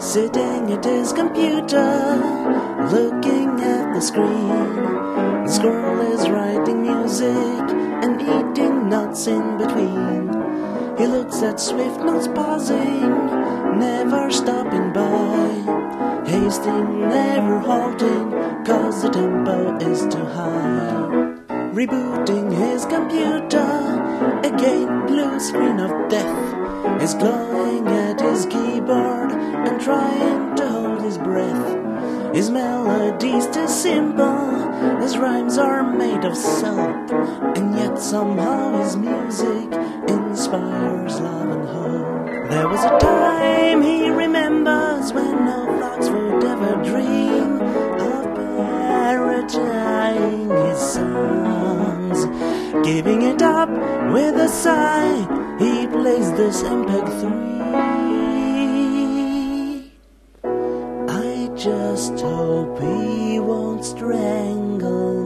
sitting at his computer, looking at the screen. The squirrel is writing music and eating nuts in between. He looks at Swift notes pausing, never stopping by, hasting, never halting, 'cause the tempo is too high. Rebooting his computer, again blue screen of death, is clawing at his keyboard and trying to hold his breath. His melody's too simple, his rhymes are made of soap, and yet somehow his music inspires love and hope. There was a time he remembers when no fox would ever dream of parodying his songs. Giving it up with a sigh, he plays this MP3. I just hope he won't strangle